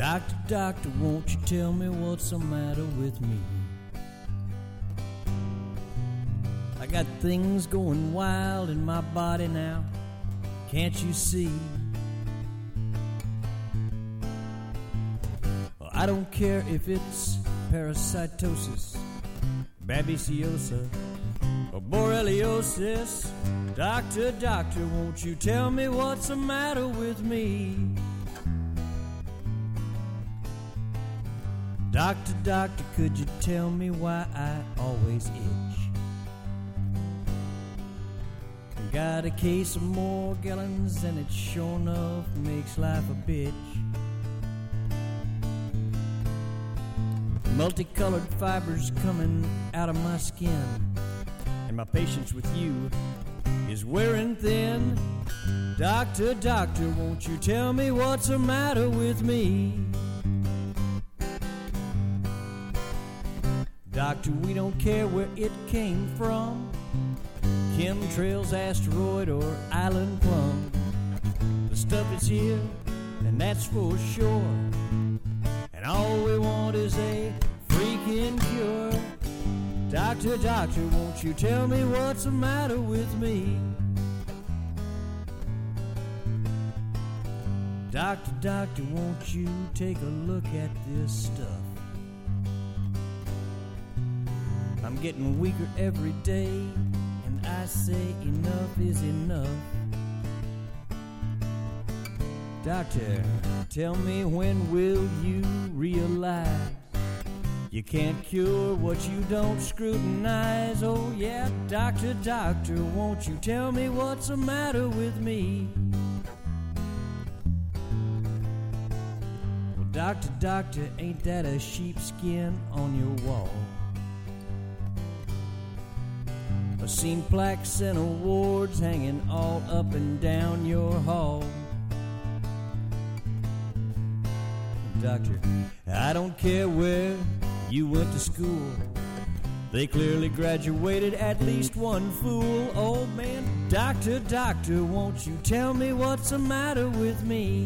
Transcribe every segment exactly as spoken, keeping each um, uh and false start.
Doctor, doctor, won't you tell me what's the matter with me? I got things going wild in my body now, can't you see? Well, I don't care if it's parasitosis, babesiosis, or borreliosis. Doctor, doctor, won't you tell me what's the matter with me? Doctor, doctor, could you tell me why I always itch? I got a case of Morgellons and it sure enough makes life a bitch. Multicolored fibers coming out of my skin, and my patience with you is wearing thin. Doctor, doctor, won't you tell me what's the matter with me? Doctor, we don't care where it came from, chemtrails, asteroid, or island plum. The stuff is here, and that's for sure, and all we want is a freaking cure. Doctor, doctor, won't you tell me what's the matter with me? Doctor, doctor, won't you take a look at this stuff? I'm getting weaker every day, and I say enough is enough. Doctor, tell me, when will you realize you can't cure what you don't scrutinize? Oh yeah, doctor, doctor, won't you tell me what's the matter with me? Well, doctor, doctor, ain't that a sheepskin on your wall? I've seen plaques and awards hanging all up and down your hall. Doctor, I don't care where you went to school, they clearly graduated at least one fool. Oh man, doctor, doctor, won't you tell me what's the matter with me?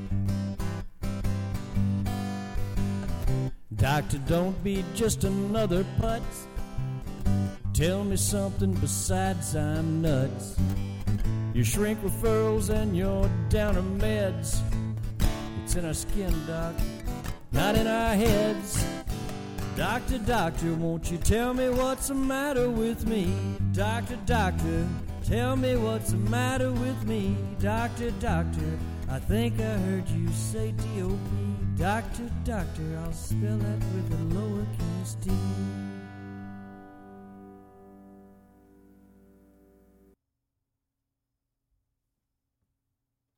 Doctor, don't be just another putz. Tell me something besides I'm nuts. Your shrink referrals and your downer meds, it's in our skin, doc, not in our heads. Doctor, doctor, won't you tell me what's the matter with me? Doctor, doctor, tell me what's the matter with me? Doctor, doctor, I think I heard you say D O P. Doctor, doctor, I'll spell that with a lowercase d.